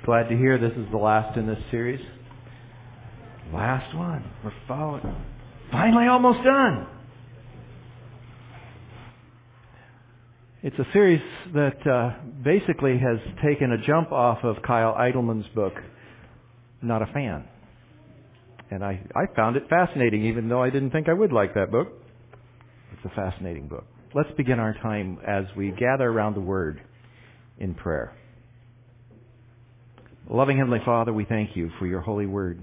Glad to hear this is the last in this series. Last one. We're finally almost done. It's a series that basically has taken a jump off of Kyle Idleman's book, Not a Fan. And I found it fascinating, even though I didn't think I would like that book. It's a fascinating book. Let's begin our time as we gather around the Word in prayer. Loving Heavenly Father, we thank you for your holy Word.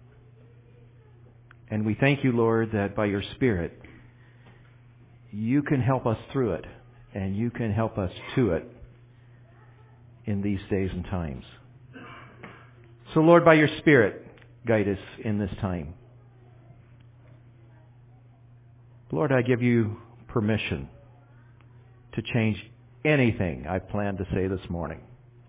And we thank you, Lord, that by your Spirit, you can help us through it, and you can help us to it in these days and times. So, Lord, by your Spirit, guide us in this time. Lord, I give you permission to change anything I plan to say this morning.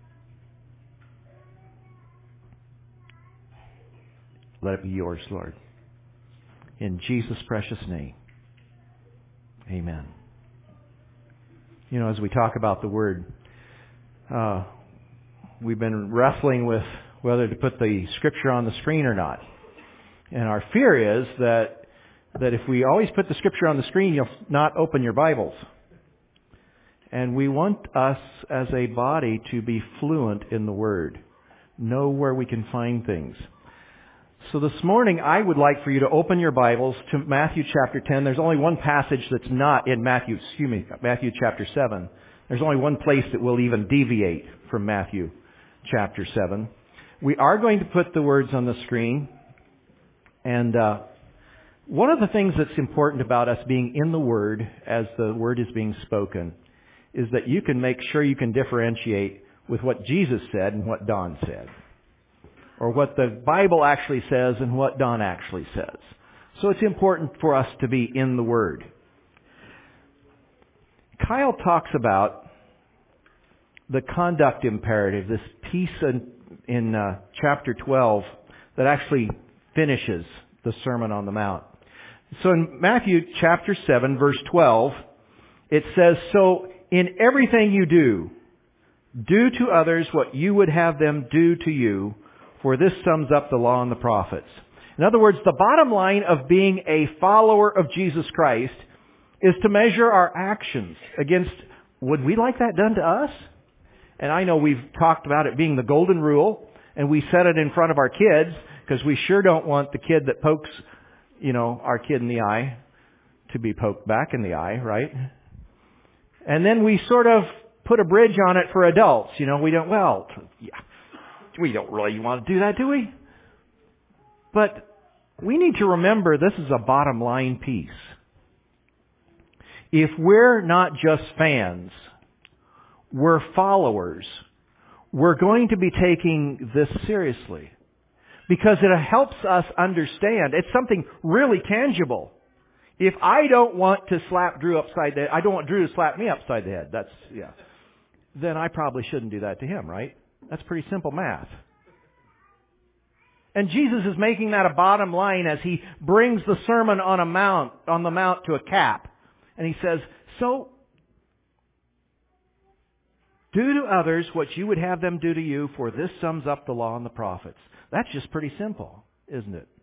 Let it be yours, Lord. In Jesus' precious name, amen. You know, as we talk about the Word, we've been wrestling with whether to put the Scripture on the screen or not. And our fear is that if we always put the Scripture on the screen, you'll not open your Bibles. And we want us as a body to be fluent in the Word, know where we can find things. So this morning, I would like for you to open your Bibles to Matthew chapter 10. There's only one passage that's not in Matthew chapter 7. There's only one place that will even deviate from Matthew chapter 7. We are going to put the words on the screen. And one of the things that's important about us being in the Word as the Word is being spoken is that you can make sure you can differentiate with what Jesus said and what Don said, or what the Bible actually says and what Don actually says. So it's important for us to be in the Word. Kyle talks about the conduct imperative, this piece in chapter 12 that actually finishes the Sermon on the Mount. So in Matthew chapter 7, verse 12, it says, "So in everything you do to others what you would have them do to you, for this sums up the law and the prophets." In other words, the bottom line of being a follower of Jesus Christ is to measure our actions against, would we like that done to us? And I know we've talked about it being the golden rule, and we set it in front of our kids, because we sure don't want the kid that pokes, our kid in the eye to be poked back in the eye, right? And then we sort of put a bridge on it for adults. We don't really want to do that, do we? But we need to remember this is a bottom line piece. If we're not just fans, we're followers, we're going to be taking this seriously. Because it helps us understand. It's something really tangible. If I don't want to slap Drew upside the head, I don't want Drew to slap me upside the head. Then I probably shouldn't do that to him, right? That's pretty simple math. And Jesus is making that a bottom line as he brings the Sermon on the Mount to a cap. And he says, "So, do to others what you would have them do to you, for this sums up the law and the prophets." That's just pretty simple, isn't it?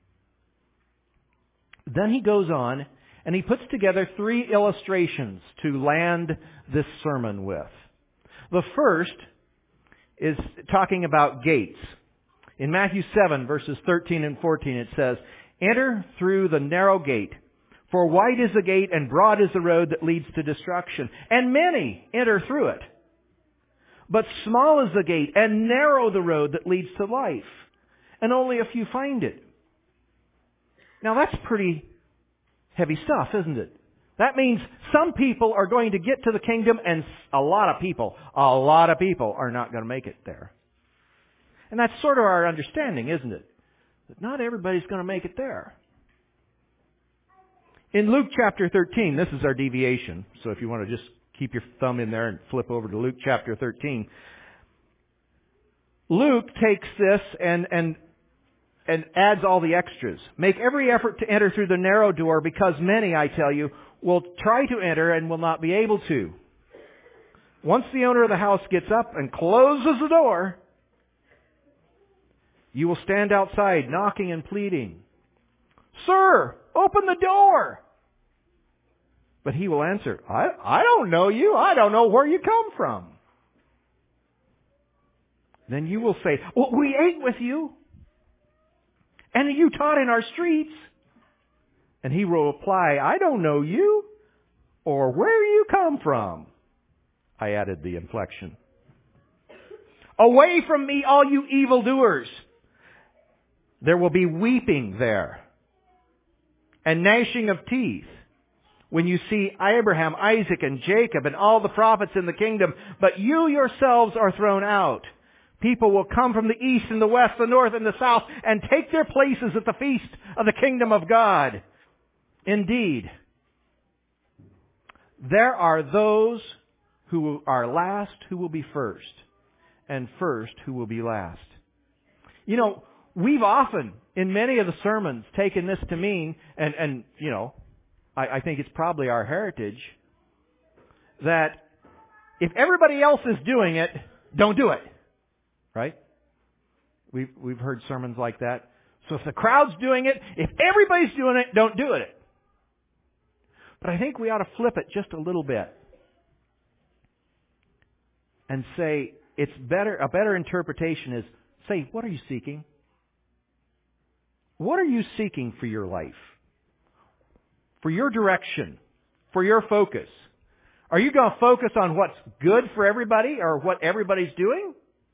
Then he goes on and he puts together 3 illustrations to land this sermon with. The first is talking about gates. In Matthew 7, verses 13 and 14, it says, "Enter through the narrow gate, for wide is the gate and broad is the road that leads to destruction, and many enter through it. But small is the gate and narrow the road that leads to life, and only a few find it." Now that's pretty heavy stuff, isn't it? That means some people are going to get to the kingdom, and a lot of people are not going to make it there. And that's sort of our understanding, isn't it? That not everybody's going to make it there. In Luke chapter 13, this is our deviation. So if you want to just keep your thumb in there and flip over to Luke chapter 13. Luke takes this and adds all the extras. "Make every effort to enter through the narrow door, because many, I tell you, will try to enter and will not be able to. Once the owner of the house gets up and closes the door, You will stand outside, knocking and pleading, "Sir, open the door." But he will answer, I don't know you. I don't know where you come from." Then you will say, "Well, we ate with you, and you taught in our streets." And he will reply, "I don't know you, or where you come from." I added the inflection. "Away from me, all you evildoers." There will be weeping there and gnashing of teeth when you see Abraham, Isaac, and Jacob and all the prophets in the kingdom, but you yourselves are thrown out. People will come from the east and the west, the north and the south, and take their places at the feast of the kingdom of God. Indeed, there are those who are last who will be first, and first who will be last. You know, we've often, in many of the sermons, taken this to mean, and you know, I think it's probably our heritage, that if everybody else is doing it, don't do it. Right? We've heard sermons like that. So if the crowd's doing it, if everybody's doing it, don't do it. But I think we ought to flip it just a little bit and say it's better. A better interpretation is say, what are you seeking? What are you seeking for your life? For your direction? For your focus? Are you going to focus on what's good for everybody or what everybody's doing?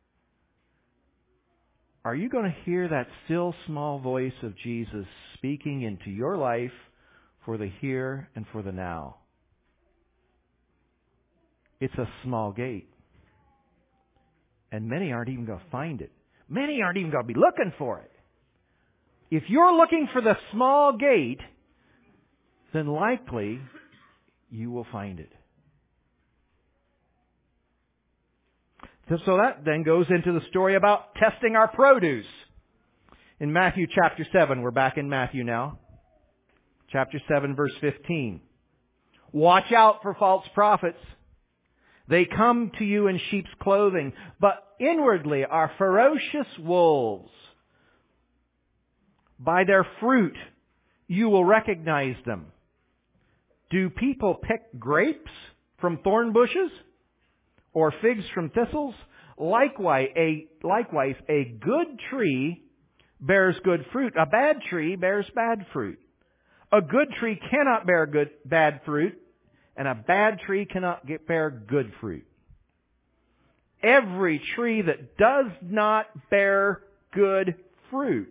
Are you going to hear that still small voice of Jesus speaking into your life for the here and for the now? It's a small gate. And many aren't even going to find it. Many aren't even going to be looking for it. If you're looking for the small gate, then likely you will find it. So that then goes into the story about testing our produce. In Matthew chapter 7, we're back in Matthew now. Chapter 7, verse 15. "Watch out for false prophets. They come to you in sheep's clothing, but inwardly are ferocious wolves. By their fruit you will recognize them. Do people pick grapes from thorn bushes? Or figs from thistles? Likewise, a good tree bears good fruit. A bad tree bears bad fruit. A good tree cannot bear bad fruit, and a bad tree cannot bear good fruit. Every tree that does not bear good fruit,"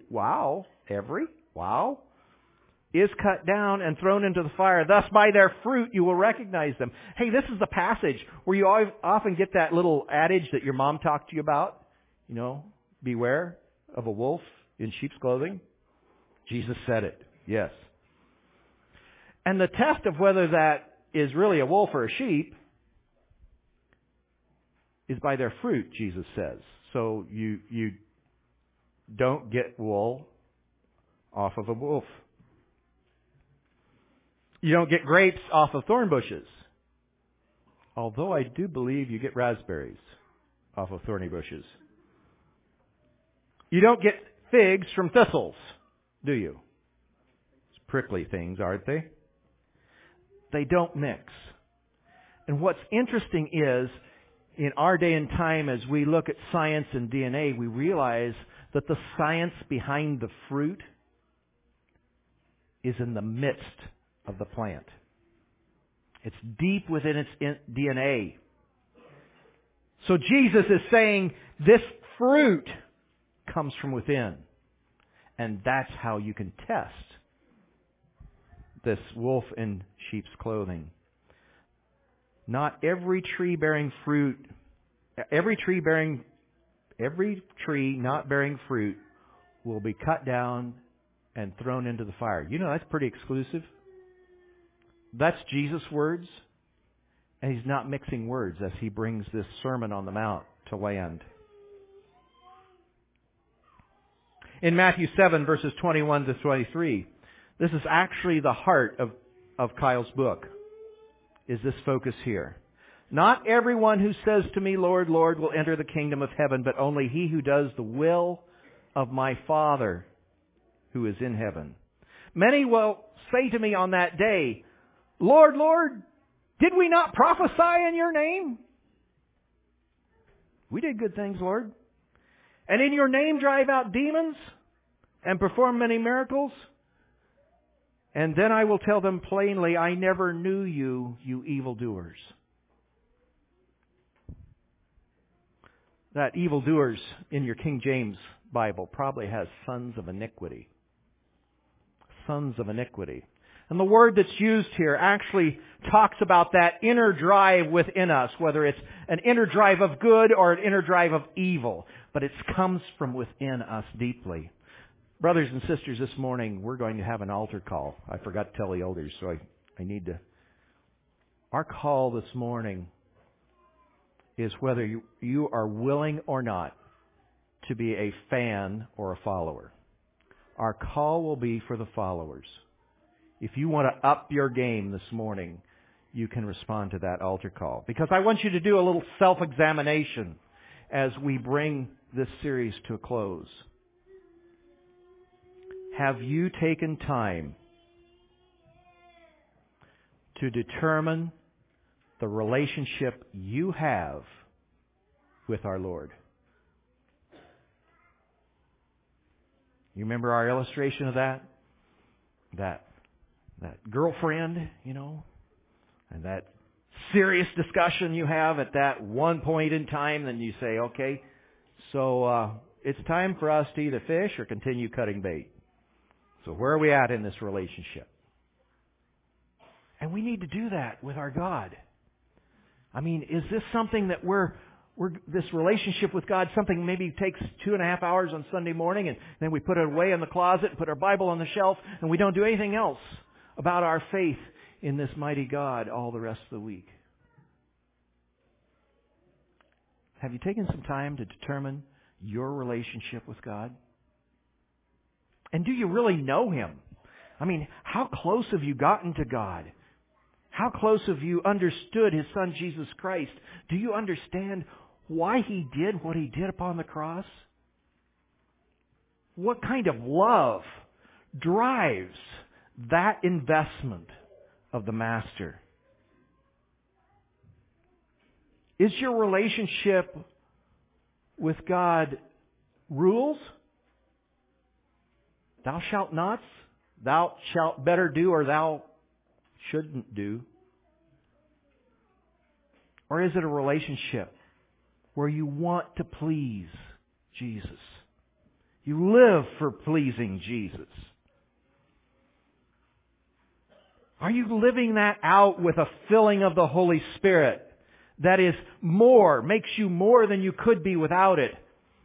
"is cut down and thrown into the fire. Thus by their fruit you will recognize them." Hey, this is the passage where you often get that little adage that your mom talked to you about. You know, beware of a wolf in sheep's clothing. Jesus said it. Yes. And the test of whether that is really a wolf or a sheep is by their fruit, Jesus says. So you don't get wool off of a wolf. You don't get grapes off of thorn bushes. Although I do believe you get raspberries off of thorny bushes. You don't get figs from thistles, do you? It's prickly things, aren't they? They don't mix. And what's interesting is, in our day and time, as we look at science and DNA, we realize that the science behind the fruit is in the midst of the plant. It's deep within its DNA. So Jesus is saying this fruit comes from within. And that's how you can test this wolf in sheep's clothing. Not every tree bearing fruit, every tree not bearing fruit will be cut down and thrown into the fire. You know, that's pretty exclusive. That's Jesus' words, and He's not mixing words as He brings this Sermon on the Mount to land. In Matthew 7, verses 21 to 23, this is actually the heart of Kyle's book, is this focus here. "Not everyone who says to me, 'Lord, Lord,' will enter the kingdom of heaven, but only he who does the will of my Father who is in heaven. Many will say to me on that day, Lord, Lord, did we not prophesy in your name? We did good things, Lord. And in your name drive out demons and perform many miracles? And then I will tell them plainly, I never knew you, you evildoers. That evildoers in your King James Bible probably has sons of iniquity. Sons of iniquity. And the word that's used here actually talks about that inner drive within us, whether it's an inner drive of good or an inner drive of evil. But it comes from within us deeply. Brothers and sisters, this morning we're going to have an altar call. I forgot to tell the elders, so I need to. Our call this morning is whether you are willing or not to be a fan or a follower. Our call will be for the followers. If you want to up your game this morning, you can respond to that altar call. Because I want you to do a little self-examination as we bring this series to a close. Have you taken time to determine the relationship you have with our Lord? You remember our illustration of that? That girlfriend, and that serious discussion you have at that one point in time, then you say, okay, so it's time for us to either fish or continue cutting bait. So where are we at in this relationship? And we need to do that with our God. I mean, is this something that this relationship with God, something maybe takes 2.5 hours on Sunday morning, and then we put it away in the closet and put our Bible on the shelf, and we don't do anything else about our faith in this mighty God all the rest of the week? Have you taken some time to determine your relationship with God? And do you really know Him? I mean, how close have you gotten to God? How close have you understood His Son, Jesus Christ? Do you understand why He did what He did upon the cross? What kind of love drives that investment of the Master? Is your relationship with God rules? Thou shalt not, thou shalt better do, or thou shouldn't do? Or is it a relationship where you want to please Jesus? You live for pleasing Jesus. Are you living that out with a filling of the Holy Spirit that is more, makes you more than you could be without it?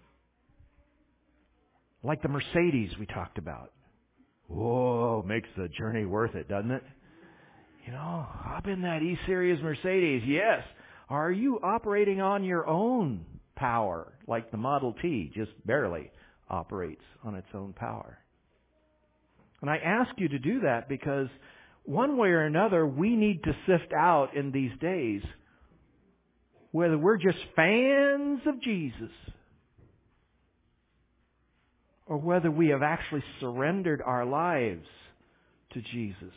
Like the Mercedes we talked about. Whoa, makes the journey worth it, doesn't it? Hop in that E-Series Mercedes. Yes. Are you operating on your own power like the Model T just barely operates on its own power? And I ask you to do that because one way or another we need to sift out in these days whether we're just fans of Jesus or whether we have actually surrendered our lives to Jesus,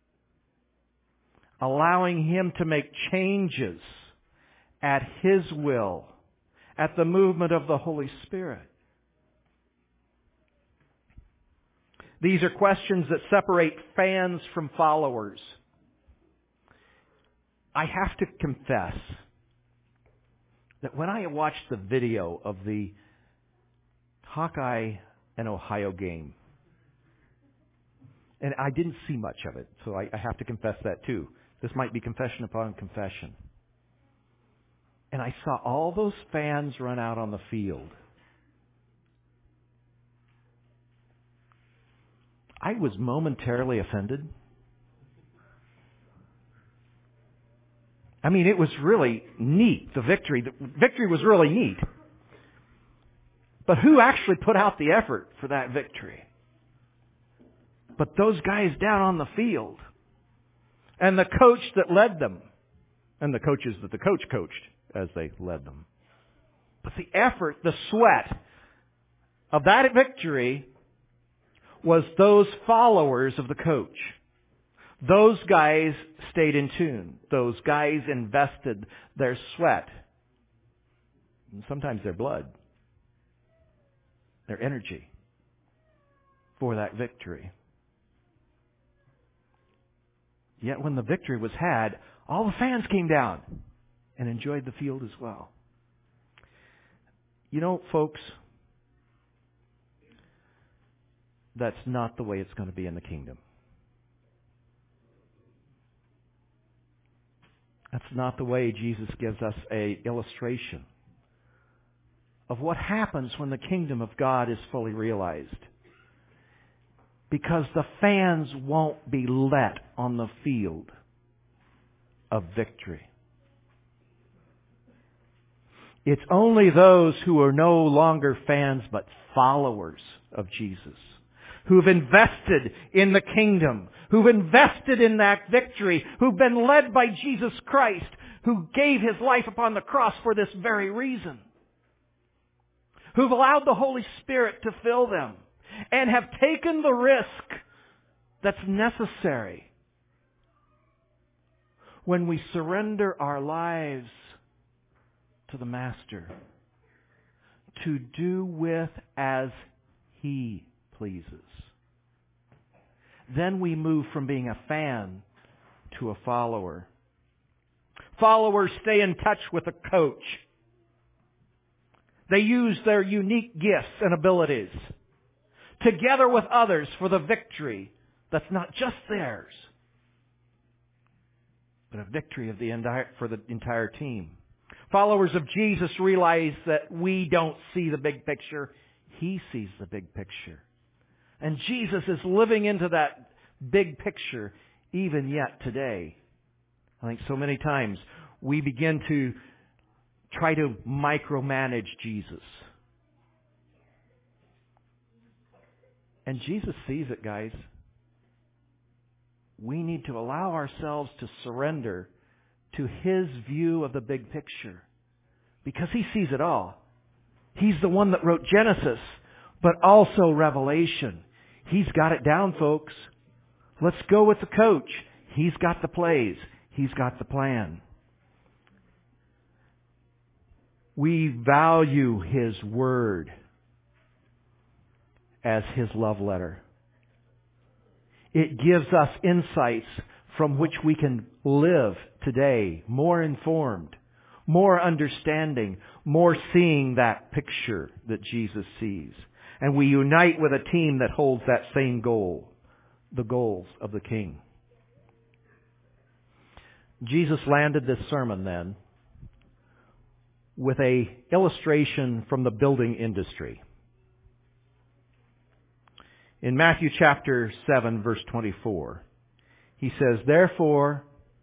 allowing Him to make changes at His will, at the movement of the Holy Spirit. These are questions that separate fans from followers. I have to confess that when I watched the video of the Hawkeye and Ohio game, and I didn't see much of it, so I have to confess that too. This might be confession upon confession. And I saw all those fans run out on the field. I was momentarily offended. I mean, it was really neat, the victory. The victory was really neat. But who actually put out the effort for that victory? But those guys down on the field. And the coach that led them. And the coaches that the coach coached as they led them. But the effort, the sweat, of that victory was those followers of the coach. Those guys stayed in tune. Those guys invested their sweat, and sometimes their blood, their energy for that victory. Yet when the victory was had, all the fans came down and enjoyed the field as well. You know, folks, that's not the way it's going to be in the kingdom. That's not the way Jesus gives us an illustration of what happens when the kingdom of God is fully realized. Because the fans won't be let on the field of victory. It's only those who are no longer fans but followers of Jesus, who've invested in the kingdom, who've invested in that victory, who've been led by Jesus Christ, who gave His life upon the cross for this very reason, who've allowed the Holy Spirit to fill them, and have taken the risk that's necessary when we surrender our lives to the Master to do with as He pleases. Then we move from being a fan to a follower. Followers stay in touch with a coach. They use their unique gifts and abilities together with others for the victory that's not just theirs, but a victory of for the entire team. Followers of Jesus realize that we don't see the big picture. He sees the big picture. And Jesus is living into that big picture even yet today. I think so many times we begin to try to micromanage Jesus. And Jesus sees it, guys. We need to allow ourselves to surrender to His view of the big picture. Because He sees it all. He's the one that wrote Genesis, but also Revelation. He's got it down, folks. Let's go with the coach. He's got the plays. He's got the plan. We value His Word as His love letter. It gives us insights from which we can live today, more informed, more understanding, more seeing that picture that Jesus sees. And we unite with a team that holds that same goal, the goals of the King. Jesus landed this sermon then with an illustration from the building industry. In Matthew chapter 7, verse 24, He says, "Therefore,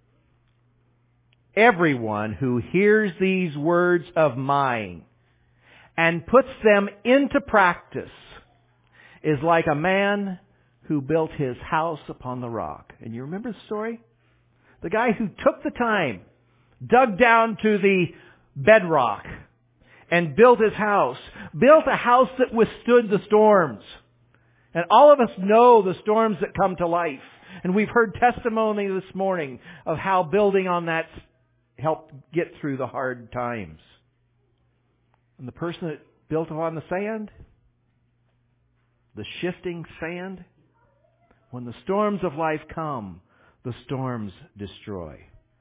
everyone who hears these words of mine and puts them into practice is like a man who built his house upon the rock." And you remember the story? The guy who took the time, dug down to the bedrock, and built his house. Built a house that withstood the storms. And all of us know the storms that come to life. And we've heard testimony this morning of how building on that helped get through the hard times. And the person that built on the sand, the shifting sand, when the storms of life come, the storms destroy.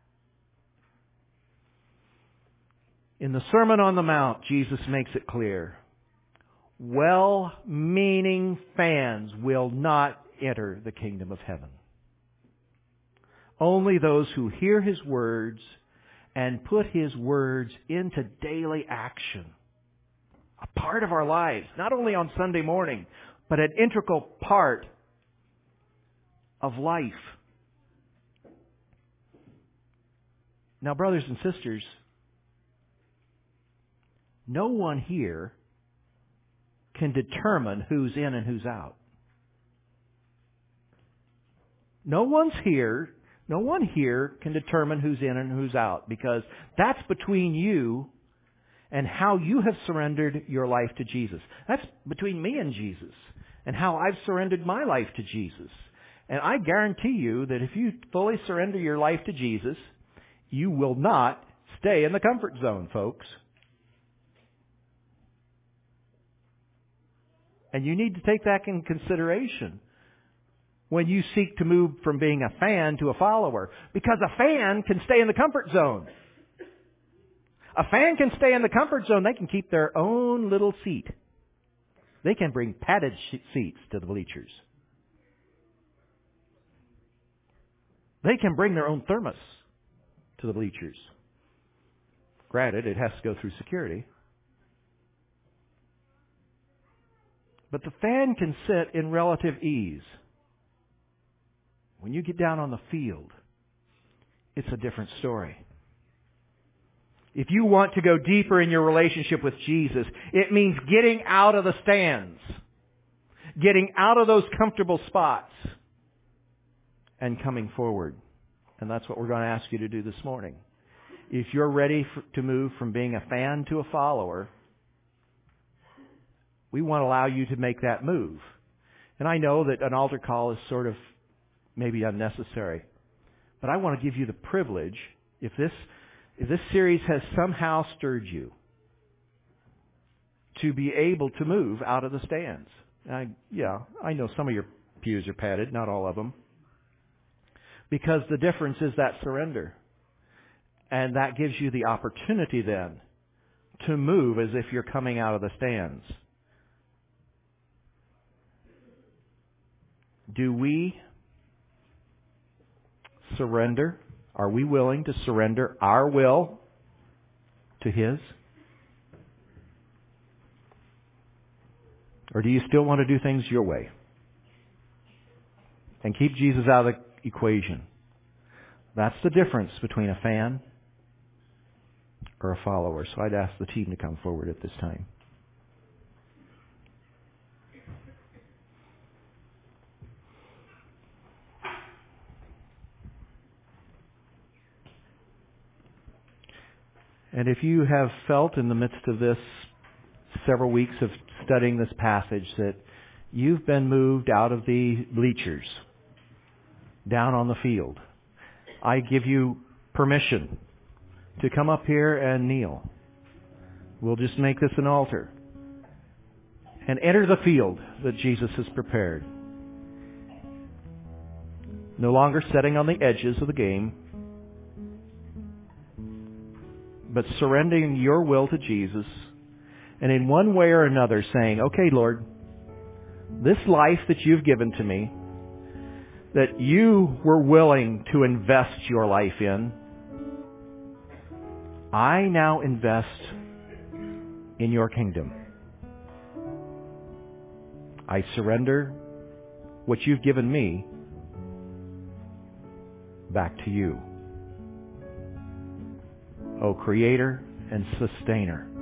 In the Sermon on the Mount, Jesus makes it clear. Well-meaning fans will not enter the kingdom of heaven. Only those who hear His words and put His words into daily action. A part of our lives, not only on Sunday morning, but an integral part of life. Now, brothers and sisters, no one here can determine who's in and who's out. No one here can determine who's in and who's out, because that's between you and how you have surrendered your life to Jesus. That's between me and Jesus, and how I've surrendered my life to Jesus. And I guarantee you that if you fully surrender your life to Jesus, you will not stay in the comfort zone, folks. And you need to take that in consideration when you seek to move from being a fan to a follower. Because a fan can stay in the comfort zone. A fan can stay in the comfort zone. They can keep their own little seat. They can bring padded seats to the bleachers. They can bring their own thermos to the bleachers. Granted, it has to go through security. But the fan can sit in relative ease. When you get down on the field, it's a different story. If you want to go deeper in your relationship with Jesus, it means getting out of the stands, getting out of those comfortable spots, and coming forward. And that's what we're going to ask you to do this morning. If you're ready to move from being a fan to a follower, we want to allow you to make that move. And I know that an altar call is sort of maybe unnecessary, but I want to give you the privilege, if this series has somehow stirred you, to be able to move out of the stands. I know some of your pews are padded, not all of them. Because the difference is that surrender. And that gives you the opportunity then to move as if you're coming out of the stands. Do we surrender? Are we willing to surrender our will to His? Or do you still want to do things your way? And keep Jesus out of the equation. That's the difference between a fan or a follower. So I'd ask the team to come forward at this time. And if you have felt in the midst of this several weeks of studying this passage that you've been moved out of the bleachers, down on the field, I give you permission to come up here and kneel. We'll just make this an altar. And enter the field that Jesus has prepared. No longer sitting on the edges of the game, but surrendering your will to Jesus, and in one way or another saying, okay, Lord, this life that you've given to me, that you were willing to invest your life in, I now invest in your kingdom. I surrender what you've given me back to you. O Creator and Sustainer